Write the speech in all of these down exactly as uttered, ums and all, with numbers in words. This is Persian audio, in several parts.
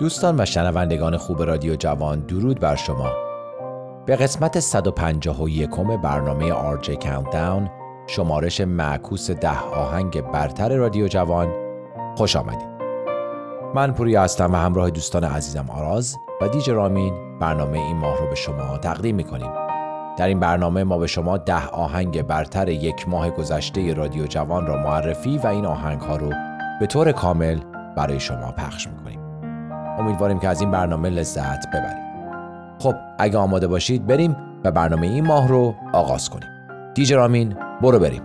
دوستان و شنوندگان خوب رادیو جوان، درود بر شما. به قسمت صد و پنجاه و یکم برنامه آر جی کاونتداون، شمارش معکوس ده آهنگ برتر رادیو جوان، خوش آمدید. من پوریا هستم و همراه دوستان عزیزم آراز و دیجی رامین برنامه این ماه رو به شما تقدیم می‌کنیم. در این برنامه ما به شما ده آهنگ برتر یک ماه گذشته رادیو جوان را معرفی و این آهنگ‌ها رو به طور کامل برای شما پخش می‌کنیم. امیدواریم که از این برنامه لذت ببرید. خب اگه آماده باشید بریم و برنامه این ماه رو آغاز کنیم. دیجی رامین برو بریم.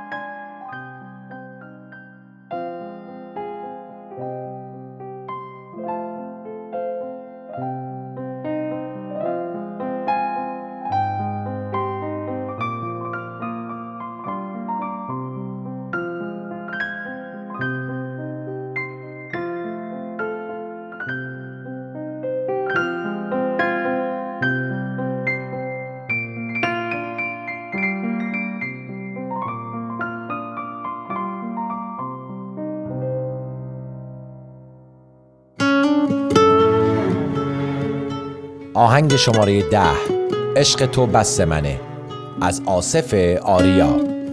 آهنگ شماره ده، عشق تو بس منه، از آصف آریا.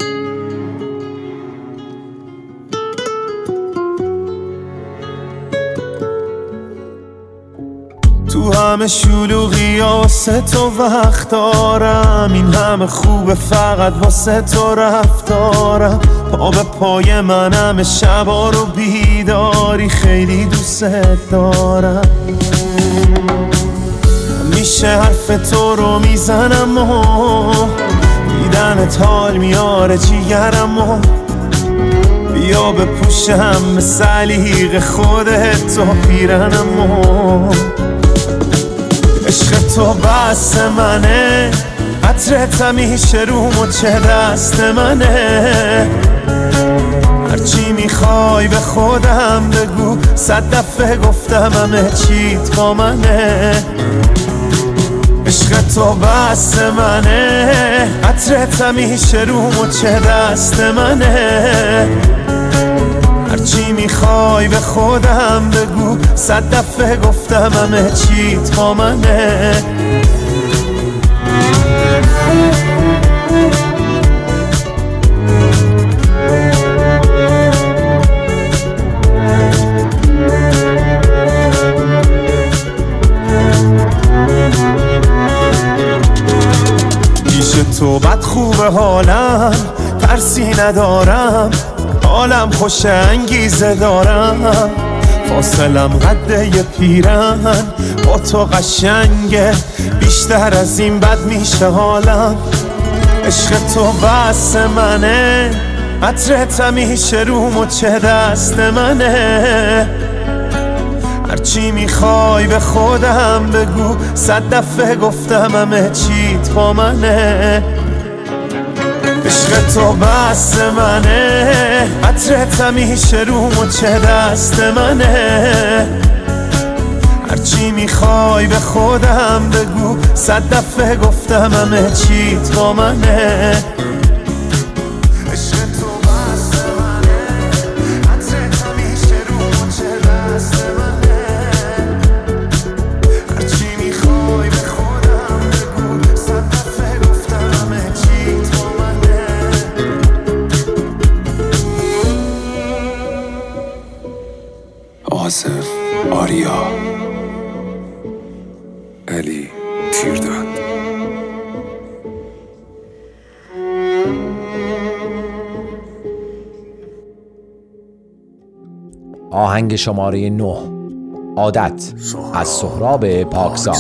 تو همه شلوغی واسه تو وقت دارم، این همه خوبه فقط واسه تو رفتارم. پا به پای من همه شبا رو بیداری، خیلی دوست دارم. میشه حرف تو رو میزنم و دیدنت حال میاره جیگرم و بیا بپوشم به سلیق خودت تو پیرنم و عشق تو بس منه، عطرت همیشه رو مچه دست منه. هرچی میخوای به خودم بگو، صد دفعه گفتم همه چیت با منه. عشق تو بس منه، عطرت همیشه رو مچه دست منه. هرچی میخوای به خودم بگو، صد دفعه گفتم همه چیت با منه. تو بد خوبه حالم، ترسی ندارم، حالم خوش انگیزه دارم. فاصلم قده یه پیرن، با تو قشنگه، بیشتر از این بد میشه حالم. عشق تو بس منه، عطرت همیشه رو مچه دست منه. هرچی میخوای به خودم بگو، صد دفعه گفتم همه چیت با منه. عشق تو بس منه، عطرت همیشه رو مچه دست منه. هرچی میخوای به خودم بگو، صد دفعه گفتم همه چیت با منه. آصف آریا، علی تیرداد. آهنگ شماره نه، عادت، از سهراب پاکزاد.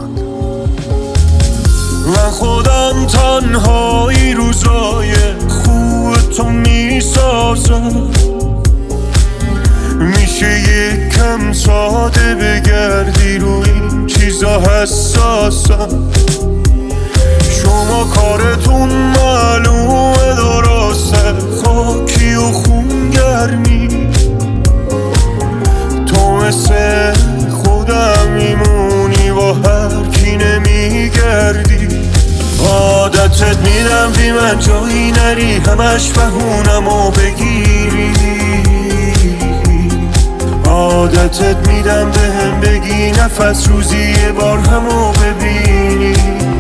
من خودم تنهایی روزای خوب تو میسازم، میشه یک کم ساده بگردی رو این چیزا حساسم. شما کارتون معلومه درسته، خاکی و خونگرمی. تو مثل خودم میمونی، با هر کی نمیگردی. عادتت میدم بی من جایی نری، همش بهونم و بگیری. عادت عادتت میدم به هم بگی نفس روزی یه بار همو ببینی.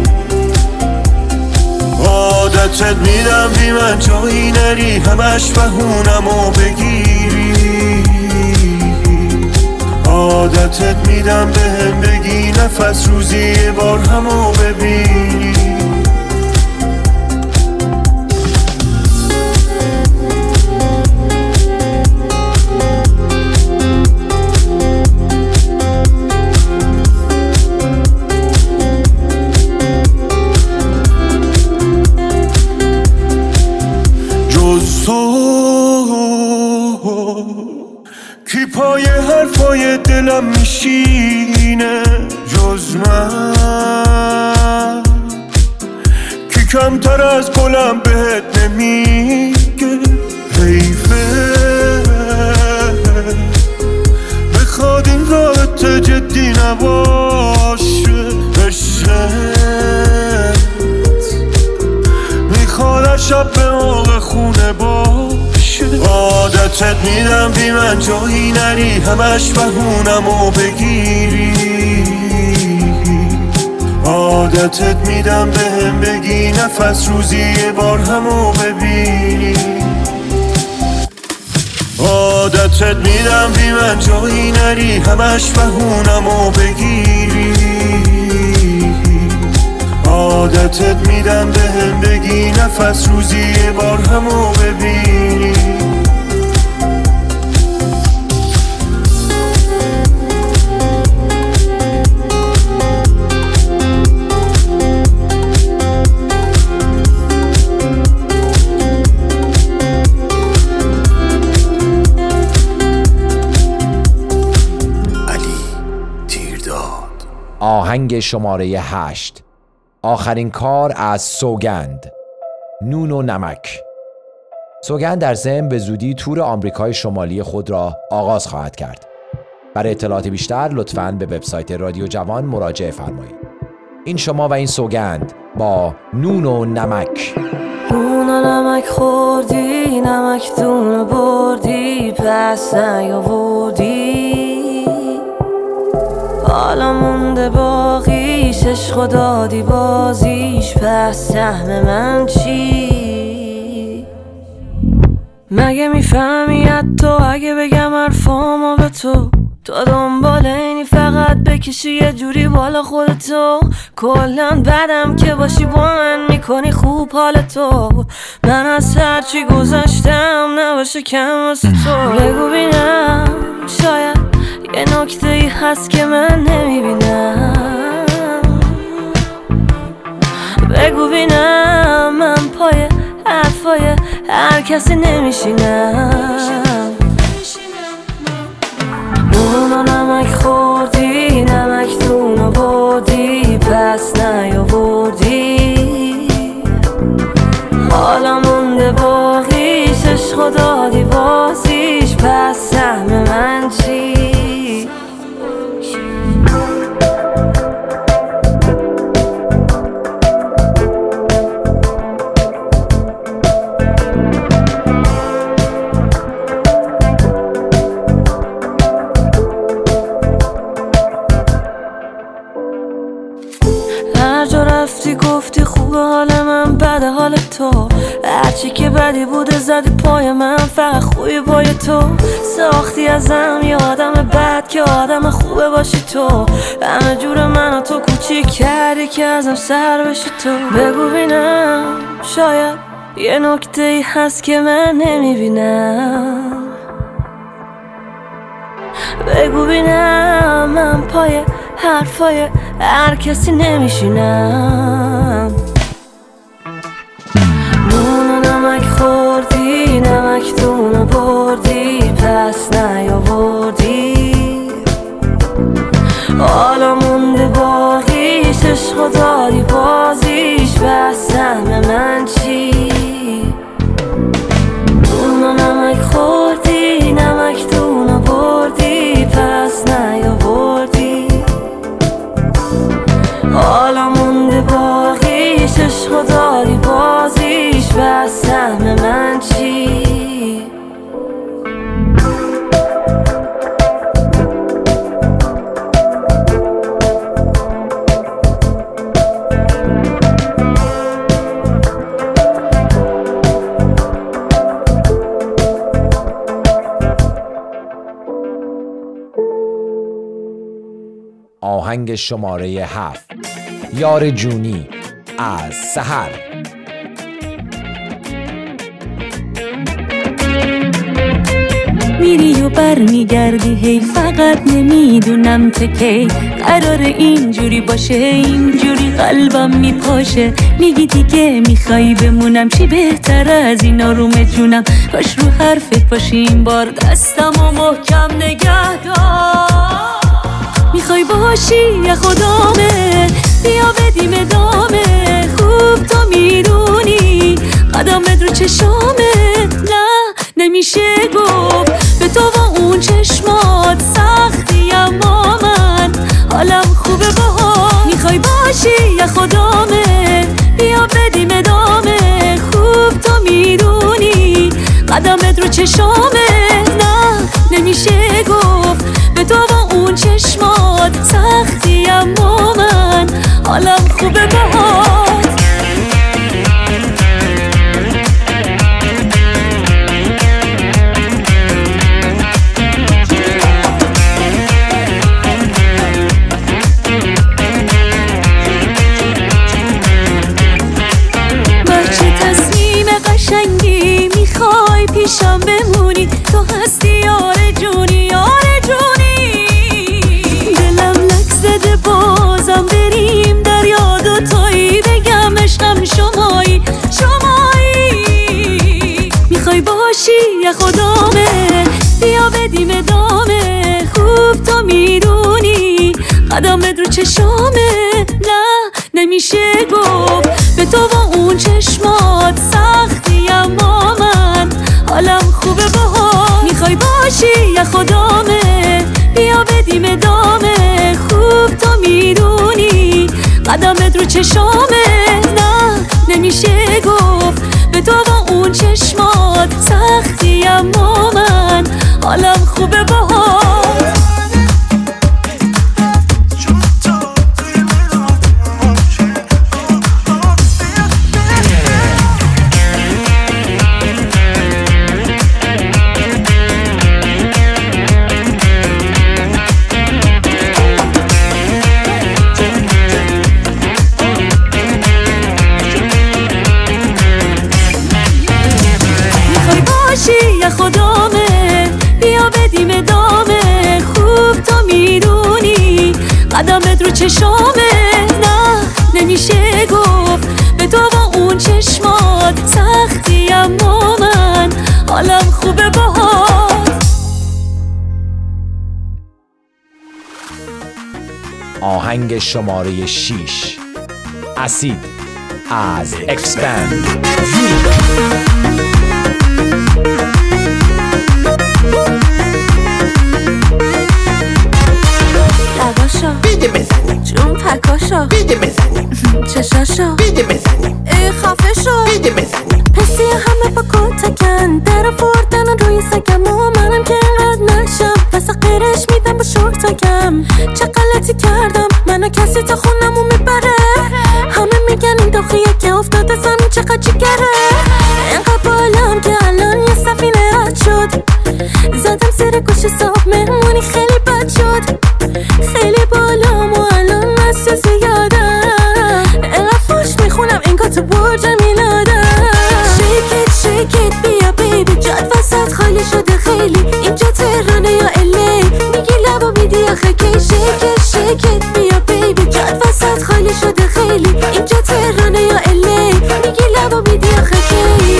عادتت میدم بی من جایی نری همش بهونمو بگیری. عادتت میدم به هم بگی نفس روزی یه بار همو ببینی. کی پای حرفای دلم میشینه جز من؟ کی کمتر از گلم بهت نمیگه حیفه؟ بخواد این رابط جدی نباشه عشقت میخواد هر شب به موقع خونه باشه. عادتت میدم بی من جایی نری همش بهونمو بگیری. عادتت میدم به هم بگی نفس روزی یه بار همو ببینی. عادتت میدم بی من جایی نری همش بهونمو بگیری. عادتت میدم به هم بگی نفس روزی یه بار همو ببینی. آهنگ شماره هشت، آخرین کار از سوگند، نون و نمک. سوگند در ضمن به زودی تور آمریکای شمالی خود را آغاز خواهد کرد. برای اطلاعات بیشتر لطفاً به وبسایت رادیو جوان مراجعه فرمایید. این شما و این سوگند با نون و نمک. نون و نمک خوردی، نمک دون بردی، پس نیاوردی. حالا مونده باقیش، عشق دادی بازیش، پس سهم من چی؟ مگه میفهمی حتی اگه بگم حرفامو به تو؟ تو دنبال اینی فقط بکشی یه جوری بالا خودتو. کلن بدم که باشی با من میکنی خوب حالتو. من از هرچی گذشتم نباشه کم واسه تو. بگو بینم شاید یه نکته ای هست که من نمیبینم. بگو بینم من پای حرفای هر کسی نمیشینم. نون و نمک خوردی، نمک دونو بردی، پس نیاوردی. حالا مونده باقیش، عشق دادی بازیش، پس سهم من چی؟ هر جا رفتی گفتی خوبه حال من بده حال تو. هرچی که بدی بوده زدی پای من، فقط خوبی پای تو. ساختی ازم یه آدم بد که آدم خوبه باشی تو. همه جور من و تو کوچیک کردی که ازم سر بشی تو. بگو بینم شاید یه نکته ای هست که من نمیبینم. بگو بینم من پای حرفای هر کسی نمیشینم. نون و نمک خوردی، نمک دونو بردی، پس نیاوردی. حالا مونده باقیش، عشق دادی بازیش، پس سهم من چی؟ نون و نمک خوردی، نمک دونو بردی، پس نیاوردی. حالا مونده باقیش، عشق دادی بازیش، پس سهم من چی؟ آهنگ شماره هفت، یار جونی از سحر. میری و بر میگردی هی، فقط نمیدونم که کی قرار اینجوری باشه، اینجوری قلبم میپاشه. میگی دیگه میخوای بمونم، چی بهتر از این آروم جونم. کاش رو حرفت باشی این بار، دستم و محکم نگه دار. میخوای باشی یا خدامه، بیا بدیم ادامه. خوب تو میدونی قدمت رو چشامه، نه نمیشه گفت به تو و اون چشمات سختی، اما من حالم خوبه باها. میخوای باشی یا خدامه، بیا بدیم ادامه. خوب تو میدونی قدمت رو چشامه، نه نمیشه گفت به تو و اون چشمات سختی، اما من حالم خوبه باها. پیشم بمونی، تو هستی یار جونی، یار جونی. دلم لک زده بازم بریم در یاد و تویی، بگم عشقم شمایی، شمایی. میخوای باشی یا خدامه، بیا بدیم ادامه. خوب تو میدونی قدمت رو چشامه، نه نمیشه گفت به تو و اون چشمات سختی، اما من حالم خوبه باها. میخوای باشی یا خدامه، بیا بدیم ادامه. خوب تو میدونی قدمت رو چشامه، نه نمیشه گفت به تو و اون چشمات سختی، اما من حالم خوبه باها. یا خدامه، بیا بدیم ادامه. خوب تو میدونی قدمت رو چشامه، نه نمیشه گفت به تو و اون چشمات سختی، اما من حالم خوبه باهات. آهنگ شماره شیش، اسید از اکسپند. لباشو بیده بزنیم، جون پکاشو بیده بزنیم، چشاشو بیده بزنیم، ای خفشو بیده بزنیم. پسی همه با کتکن در فردن روی سگم و منم که اینقدر نشم پس غیرش میدم با شورتکم. چه غلطی کردم منو کسی تا خونمو میبره، همه میگن این داخیه که افتاده زمین چقدر جگره. اینقدر بالام که الان یه سفینه رد شد، زدم زیر گوش صاحب مهمونی خیلی بد شد. خیلی بالام و الان مسیح زیادم، اینقدر فوش میخونم اینگاه تو برج میلادم. شیکت شیکت بیا بیبی، جاد وسط خالی شده خیلی، اینجا تهرانه یا الی، میگی لبا میدی آخه کی. شیکت شیکت بیا بیبی، جاد وسط خالی شده خیلی، اینجا تهرانه یا الی، میگی لبا میدی آخه کی.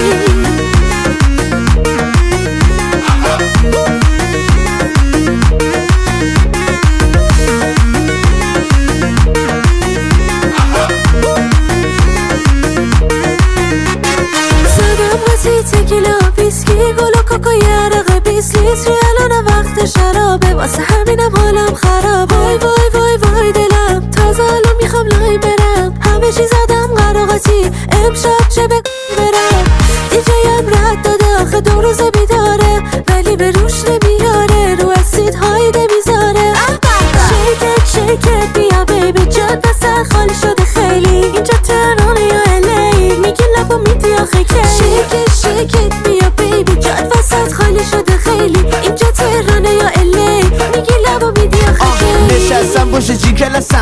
تکیلا بیسکی گل و کوکو یه عرقه بیس لیتری، الان وقت شرابه واسه همینم حالم خراب. وای وای وای وای دلم تازه الان میخوام لای برم، همه چی زدم قراقاتی امشب چه به برم. دیجیم رد داده آخه دو روزه بیداره، ولی به روش نمیاره، رو اسید هایده میذاره. شیکت شیکت بیا بیبی، جاد وسط خالی شده خیلی، اینجا تهرانه یا الی، میگی لبا میدی آخه کی. شیکت شیکت بیا بیبی، جاد وسط خالی شده خیلی، اینجا تهرانه یا الی، میگی لبا میدی آخه کی. نشستم باشه چی کلاس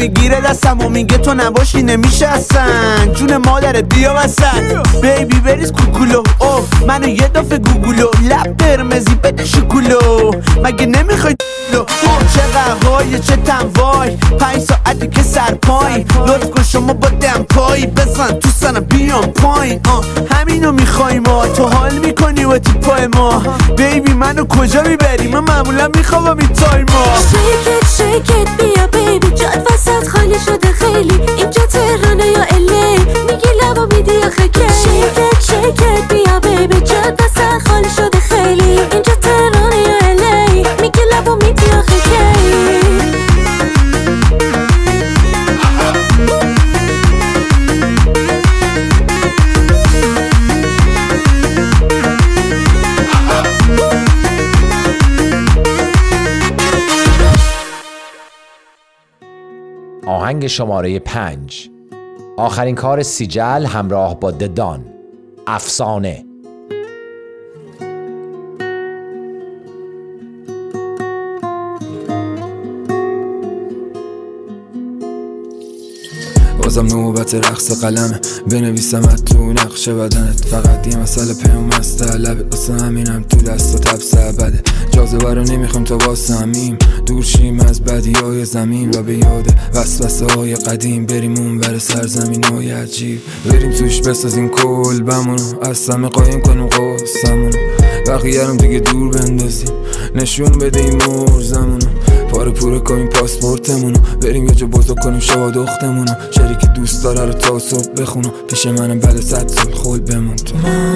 میگیره دستم و میگه تو نباشی نمیشه اصلا جون مادرت بیا وسط بیبی بریز کوکولو اوه منو یه دفعه گوگولو لب قرمزی بده شکولو مگه نمیخوای اوه چه قهوای چه تنوای پنج ساعتی که سرپای لطف کن شما با دمپایی بزن تو سنم بیام پایین همینو میخوای ما تو حال میکنی و تو پای ما بیبی منو کجا میبری من معمولا میخوام این تایما شیکت شیکت بیا بیبی جاد وسط خالی شده خیلی اینجا تهرانه یا الی میگی لبا میدی آخه کی شیکت شیکت بیا بیبی جاد وسط خالی شده خیلی اینجا تهرانه یا الی میگی لبا میدی آخه کی آهنگ شماره پنج، آخرین کار سیجل همراه با ددان، افسانه. بازم نوبت رقص قلمه بنویسمت تو نقش بدنت فقط یه مسئله پیام از طلبه واسه همینم تو دست و تبس بده جاذبه رو نمیخوام تا واسه همیم دور شیم از بدی های زمین و به یاد وسوسه های قدیم بریم اون بر سرزمین های عجیب بریم توش بسازیم کل بمونو از سمه قایم کنیم قصمونو بقیه رو دیگه دور بندازیم نشون بدیم مرزمونو پاره پوره کنیم پاسپورتمونو بریم یه جا بزرگ کنیم شوا دختمونو شری که دوست داره رو تا صبح بخونو پیش منم بعد صد سال خول بمون تو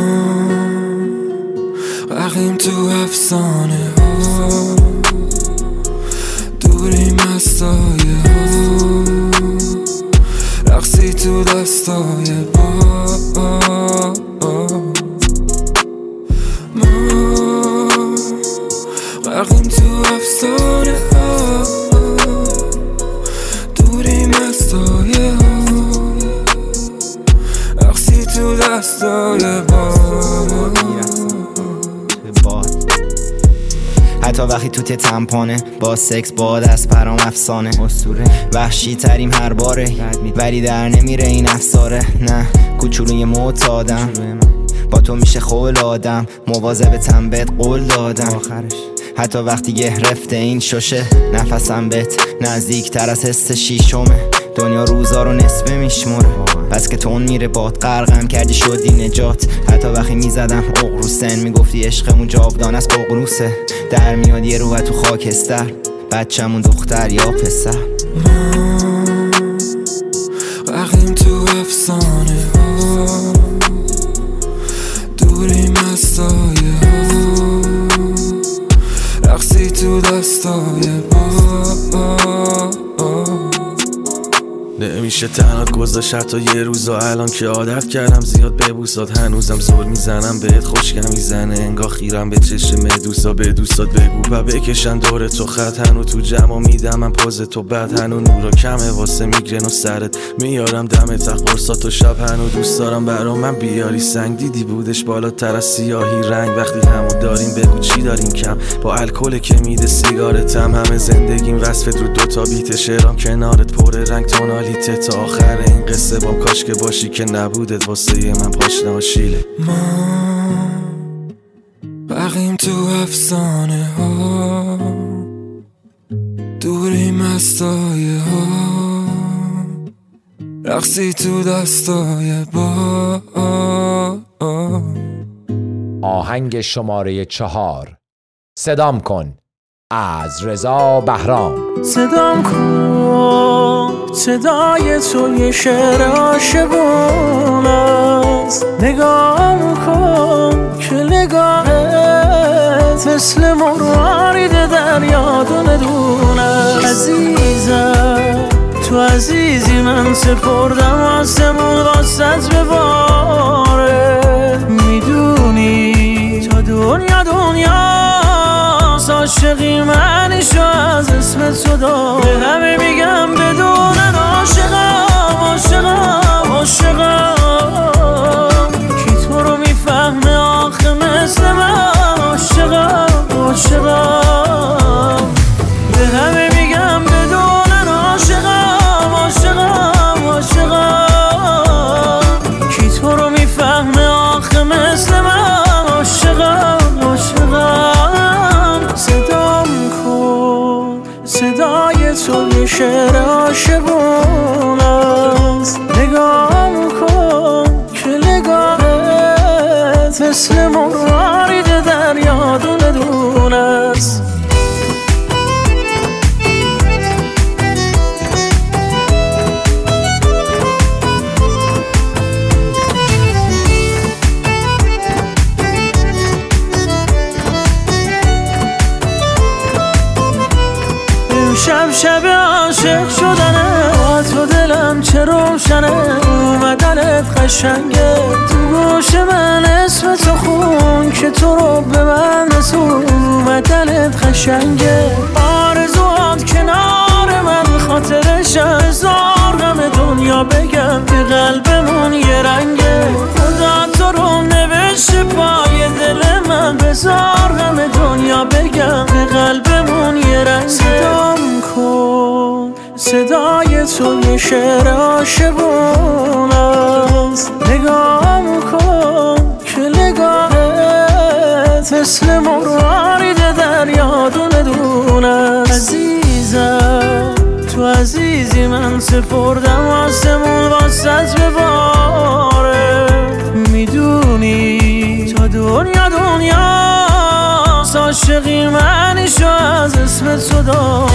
رقیم تو افسانه ها دوریم از سایه ها رقصی تو دستای با رقیم تو افسانه ها دوریم از سایه ها رقصی تو دستای با حتی وقتی تو تمپانه با سکس با دست پرام افسانه وحشی تریم هر باره ولی در نمیره این افساره نه کوچولوی معتادم با تو میشه خول آدم مواظبتم بهت قول دادم حتی وقتی گرفته این شوشه نفسم بهت نزدیک تر از حس شیشمه دنیا روزا رو نصفه میشموره بس که تون میره باد غرقم کردی شدی نجات حتی وقتی میزدم اقروسن میگفتی عشقمون جاودان از ققنوسه در میاد یه رو تو خاکستر بچه‌مون دختر یا پسر رقیم تو افسانه ها دوریم از سایه ها رقصی تو دستای با نمیشه تنات گذاشت حتی یه روزا الان که عادت کردم زیاد ببوسات هنوزم زور میزنم بهت خوشگم میزنه انگاه خیرم به چشم دوستا به دوستات بگو و بکشن دور تو خط هنو تو جمع میدم من پاز تو بد هنو نورا کمه واسه میگرن و سرت میارم دم تخت قرصات و شب هنو دوست دارم برام من بیاری سنگ دیدی بودش بالاتر از سیاهی رنگ وقتی همو داریم بگو چی داریم کم با الکل که میده سیگارتم همه زندگیم وصفت رو دوتا بیت شعرام کنارت پر رنگ تونالی تا آخر این قصه بام کاش که باشی که نبودت واسه من پاشنه و شیله ما بقیم تو افسانه ها دوریم از سایه ها رقصی تو دستای با آهنگ شماره چهار، صدام کن، از رضا بهرام. صدام کن صدای تو یه شعر عاشقون است نگاه کن که نگاهت مثل مروارید دریا دونه دونه عزیزم تو عزیزی من سپردم آسمون واسط بباره میدونی تا دنیا دنیا عاشقی منشو از اسم تو دار به همه میگم بدونن عاشقم عاشقم عاشقم کی تو رو میفهمه آخه مثل من عاشقم عاشقم به همه میگم بدونن عاشقم شب عاشق شدنه، با تو دلم چه روشنه، اومدنت قشنگه، تو گوش من اسم تو خون که تو رو به من رسون، اومدنت قشنگه، آرزوات کنار من خاطرش هزار غم دنیا بگم که قلبمون یه رنگه، خدا تو رو نوشته پای دل من، بذار غم دنیا بگم که قلبمون یه رنگه. صدام کن صدای تو یه شعر عاشقون است، نگام کن که نگاهت مثل مرارید دریا دونه دونه. عزیزم تو عزیزی من سپردم آسمون واسط به باره، میدونی تا دنیا دنیاست، عاشقی منشو از اسم تو داره.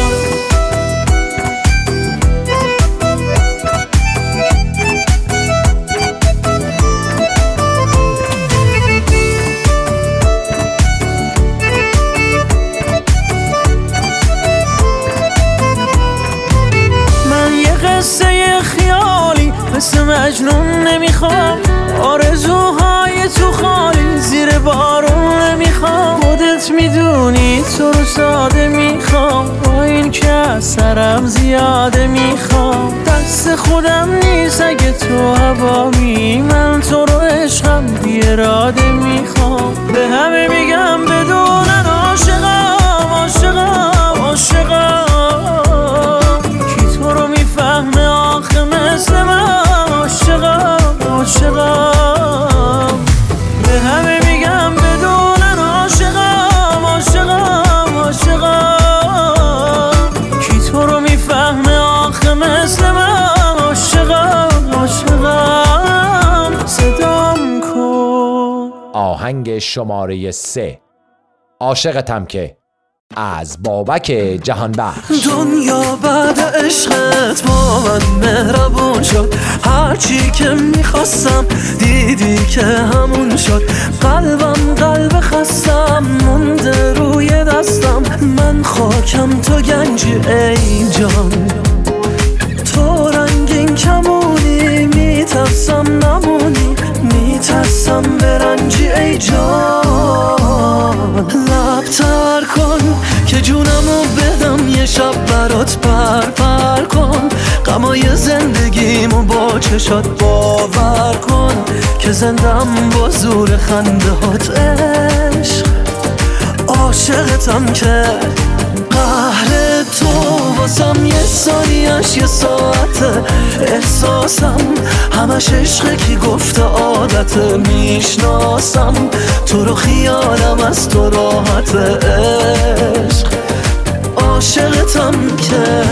قصه خیالی مثل مجنون نمیخوام، آرزوهای تو خالی زیر بارون نمیخوام، خودت میدونی تو رو ساده میخوام، با این که از سرم زیاده میخوام، دست خودم نیست اگه تو هوامی، من تو رو عشقم بی اراده میخوام، به همه میگم بدونن عاشقم عاشقم عاشقم، کی تو رو میفهمه آخه مثل من، عاشقم عاشقم، به همه میگم بدونن عاشقم عاشقم عاشقم، کی تو رو میفهمه آخه مثل من، عاشقم عاشقم. صدام کن. آهنگ شماره سه، عاشقتم که، از بابک جهانبخش. دنیا بعد عشقت با من مهربون شد، هرچی که میخواستم دیدی که همون شد، قلبم قلب خستم مونده روی دستم، من خاکم تو گنجی ای جان، تو رنگین کمونی میترسم نمونی، میترسم برنجی ای جان، لبتر کن که جونمو بدم یه شب برات پر پر کن، غمای زندگیمو با چشات باور کن، که زندم با زور خنده هات عشق، عاشقتم که قهر تو واسم یه ثانیش یه ساعته، احساسم همش عشقه کی گفته عادته، میشناسم تو رو خیالم از تو راحت عشق، عاشقتم که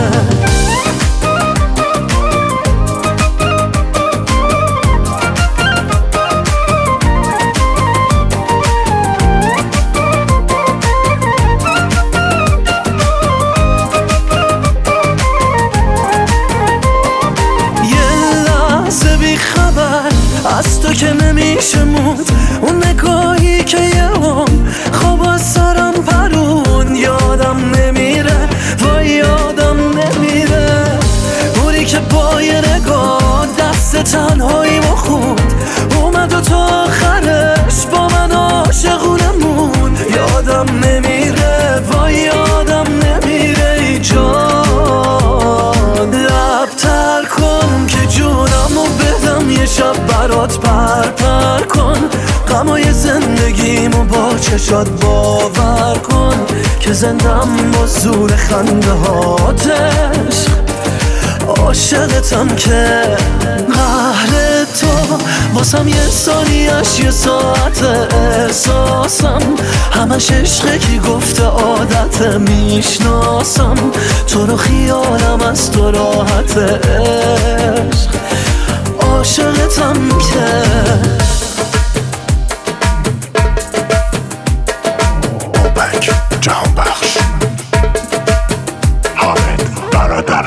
از تو که نمیشه موند، اون نگاهی که یه هم خواب از سرم پرون، یادم نمیره وای یادم نمیره، اونی که با یه نگاه دست تنهایی ما خوند، اومد و تا آخرش با من عاشقونه موند، یادم نمیره وای یادم نمیره ای جان، لبتر کن که جونمو بدم یه شب برات پر پر کن، غمای زندگیمو با چشات باور کن، که زندم با زور خنده هاتش، عاشقتم که قهر تو واسم یه ثانیش یه ساعت، احساسم همش عشقه کی گفته عادت، میشناسم تو رو خیالم از تو راحت عشق، عاشقتم که بابک جهانبخش. حامد برادران.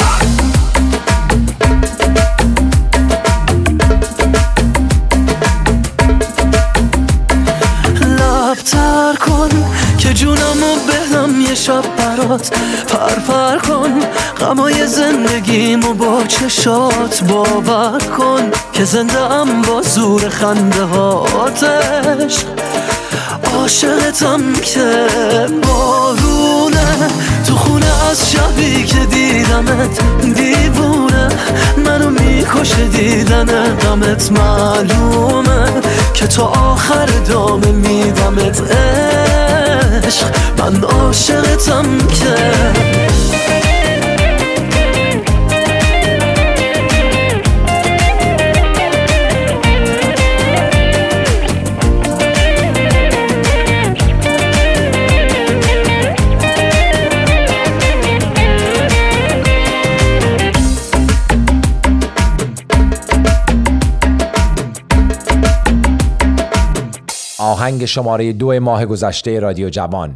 لبتر کن که جونمو بدم یه شب برات پر پر کن، همای زندگیمو با چشات باور کن که زنده ام با زور خنده هاتش. عاشقتم که بارونه تو خونه از شبی که دیدمت دیوونه منو میکشه دیدن غمت. معلومه که تا آخر دامه میدمت عشق من عاشقتم که آهنگ شماره دو ماه گذشته رادیو جوان،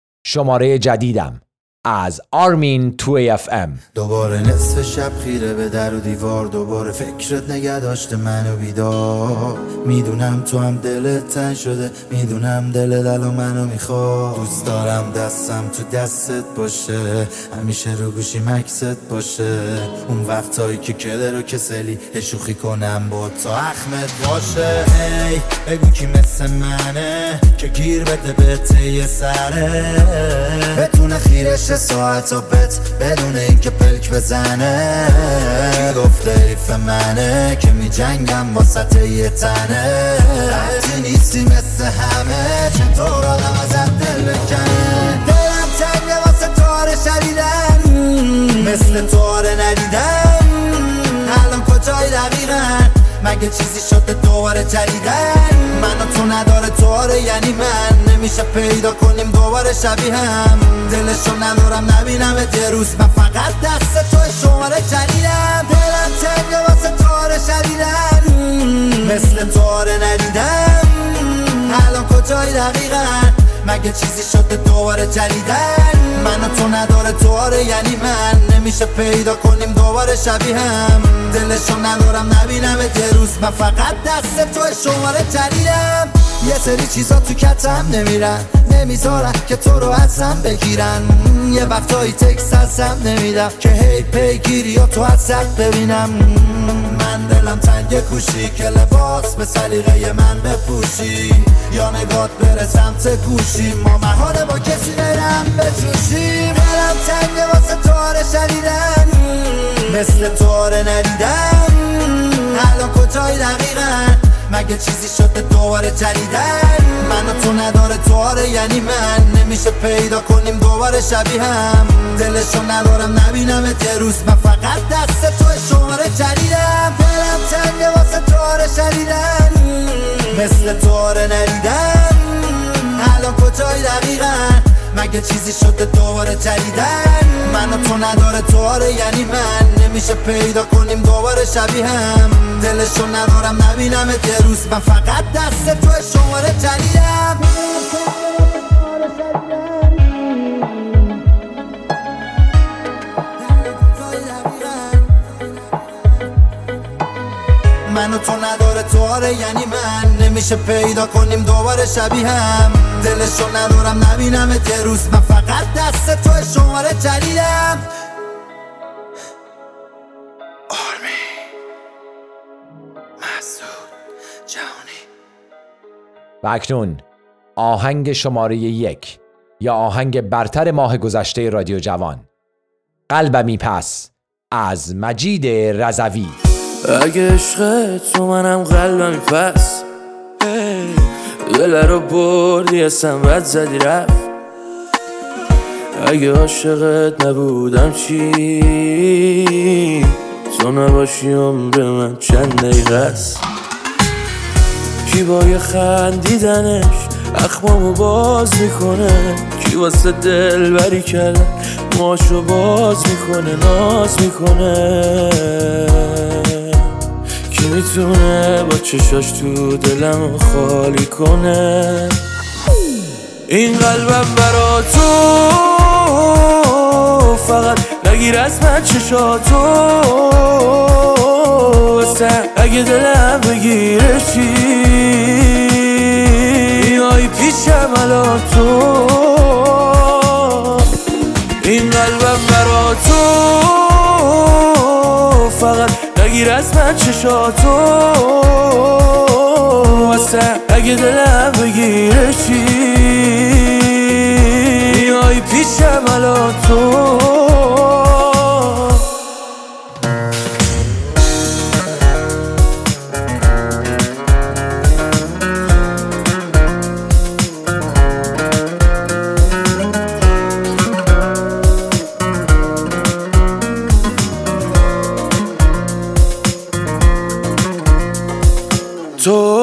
شماره جدیدم از آرمین تو اف ام. دوباره نصف شب خیره به در و دیوار، دوباره فکرت نگه داشته منو بیدار. میدونم تو هم دلت تنگ شده، میدونم دلت الان منو میخواد. دوست دارم دستم تو دستت باشه، همیشه رو گوشی مکست باشه. اون وقتایی که کله رو کسلی شوخی کنم با تا اخمت باشه. هی بگو کی مثل منه که گیر بده به ته سره، بتونه خیرش ساعت و بت بدون این که پلک بزنه. کی گفته حیف منه که می جنگم واسط یه تنه. تو نیستی مثل همه چطور آدم ازت دل بکنه. دلم تنگه واسه تاره شدیدن، مثل تاره ندیدن. الان کجای دقیقا مگه چیزی شده دوباره جدیدن؟ من و تو نداره تواره یعنی من نمیشه پیدا کنیم دوباره شبیه هم. دلشو ندارم نبینم یه روز من فقط دست تو شماره جدیدم. دلم تنگه واسه تواره شدیدن، مثل تواره ندیدم. الان کجای دقیقا مگه چیزی شده دوباره جدیدن؟ من و تو نداره تواره یعنی من نمیشه پیدا کنیم دوباره شبیه هم. دلشو ندارم نبینم یه روز من فقط دست تو شماره جدیدم. یه سری چیزا تو کتم نمیرن، نمیذارن که تو رو ازم بگیرن. یه وقتایی تکست ازم نمیدم که هی پیگیری یا تو ازت ببینم. من دلم تنگ کوشی که لباس به سلیقه من بپوشی، یا نگات بره سمت گوشی ما محاله با کسی برم بجوشیم. دلم تنگ واسه تواره شدیدن، مثل تواره ندیدن. الان کجای دقیقا مگه چیزی شده دوباره جدیدن؟ من و تو نداره تواره یعنی من نمیشه پیدا کنیم دوباره شبیه هم. دلشو ندارم نبینم یه روز من فقط دست تو شماره جدیدم. دلم تنگه واسه تواره شدیدن، مثل تواره ندیدن. الان کجای دقیقا مگه چیزی شده دوباره جدیدن؟ من و تو نداره تواره یعنی من نمیشه پیدا کنیم دوباره شبیه هم. دلشو ندارم نبینم یه روز من فقط دست تو شماره جدیدم. من و تو نداره تواره یعنی من نمیشه پیدا کنیم دوباره شبیه هم. دلشو ندارم نبینم یه روز من فقط دست تو شماره جدیدم. آرمین مسعود جهانی. و اکنون آهنگ شماره یک یا آهنگ برتر ماه گذشته رادیو جوان، قلبمی پس از مجید رضوی. اگه عشق تو منم قلبمی پس، دل رو بردی اصلا بد زدی رفت. اگه عاشقت نبودم چی؟ تو نباشی عمر من چند دقیقه است. کی با یه خندیدنش اخمامو باز میکنه، کی واسه دل بری کردن ماشو باز میکنه ناز میکنه. کی میتونه با چشاش تو دلم خالی کنه؟ این قلبم برا تو فقط نگیر از من چشاتو واسه اگه دلم بگیره چی؟ بیای پیشم الان تو. این قلبم برا تو فقط نگیر از من چشاتو واسه اگه دلم بگیره چی میای پیشم الان تو تو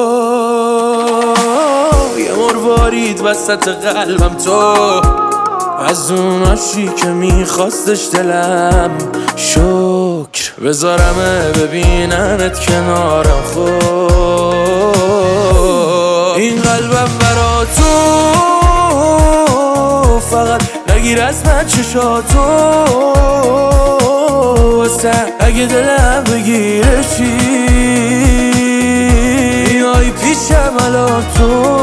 یه مروارید وسط قلبم تو از اون عاشقی که میخواستش دلم شکر بذارمه ببیننت کنارم خود این قلبم برا تو فقط نگیر از من چشاتو واسه اگه دلم بگیره چی میای پیشم الان تو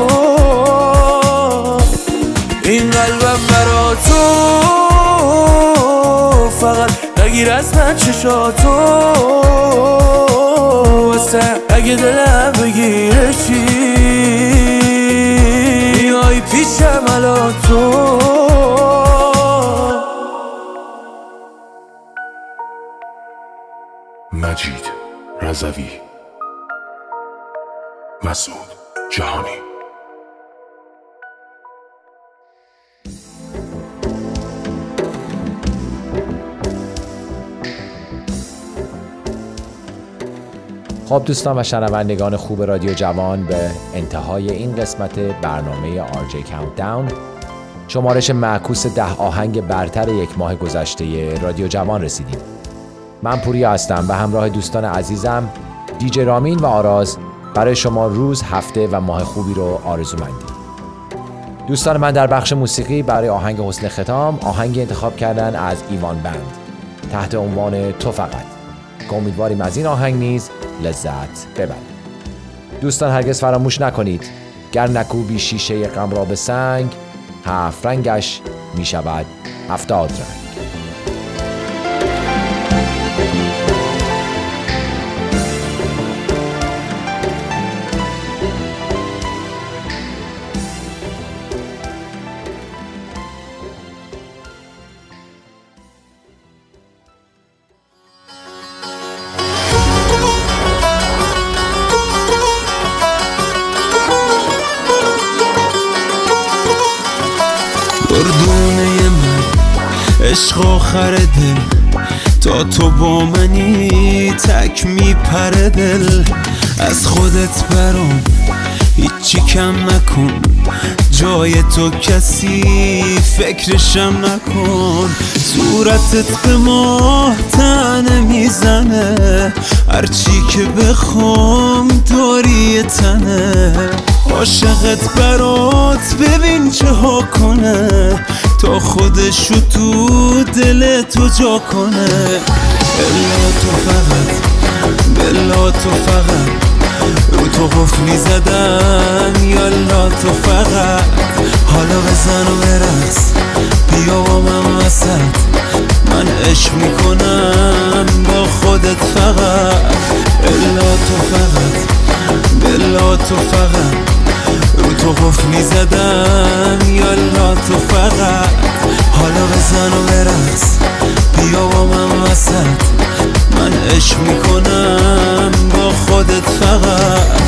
این قلبم برا تو فقط نگیر از من چشاتو واسه اگه دلم بگیره چی میای پیشم الان تو مجید رضوی، مسعود جهانی. خب دوستان و شنوندگان خوب رادیو جوان، به انتهای این قسمت برنامه آر جی Countdown، شمارش معکوس ده آهنگ برتر یک ماه گذشته رادیو جوان رسیدیم. من پوریا هستم و همراه دوستان عزیزم دیجی رامین و آراز برای شما روز، هفته و ماه خوبی رو آرزومندیم. دوستان من در بخش موسیقی برای آهنگ حسن ختام آهنگی انتخاب کردن از ایوان بند تحت عنوان تو فقط که امیدواریم از این آهنگ نیز لذت ببرید. دوستان هرگز فراموش نکنید گر نکوبی شیشه غم را به سنگ، هفت رنگش می شود هفتاد رنگ. دردونه من عشق آخر دل، تا تو با منی تک میپره دل. از خودت برام هیچی کم نکن، جای تو کسی فکرشم نکن. صورتت به ماه تنه میزنه، هرچی که بخوام داری تنه. عاشقت برات ببین چه ها کنه، تا خودشو تو دل تو جا کنه. الا تو فقط، بلا تو فقط، رو تو قفلی زدم. یالا تو فقط، حالا بزن و برقص، بیا با من وسط. من عشق میکنم با خودت فقط. الا تو فقط، بلا تو فقط، رو تو قفلی زدم. یالا تو فقط، حالا بزن و برقص، بیا با من وسط. من عشق میکنم با خودت فقط.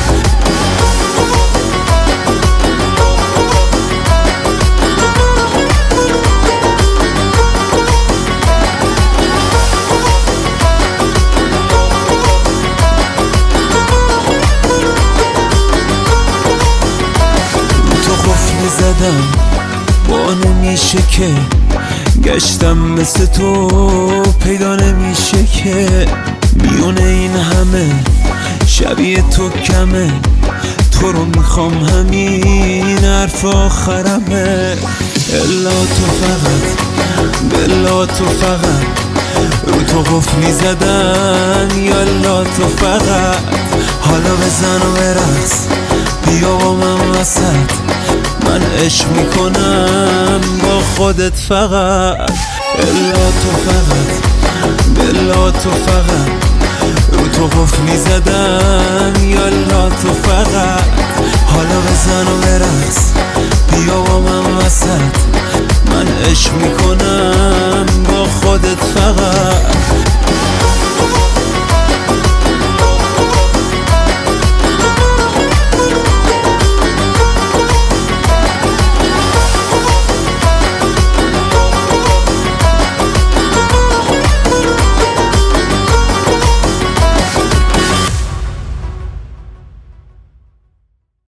زدم با نمیشه که گشتم مثل تو، پیدا نمیشه که میونه این همه شبیه تو کمه. تو رو میخوام همین حرف آخرمه. الا تو فقط، بلا تو فقط، رو تو قفلی زدم. یالا تو فقط، حالا بزن و برقص، بیا با من وسط. من عشق میکنم با خودت فقط. الا تو فقط، بلا تو فقط، رو قفلی زدم یالا تو فقط حالا بزن و برقص بیا با من وسط من عشق میکنم با خودت فقط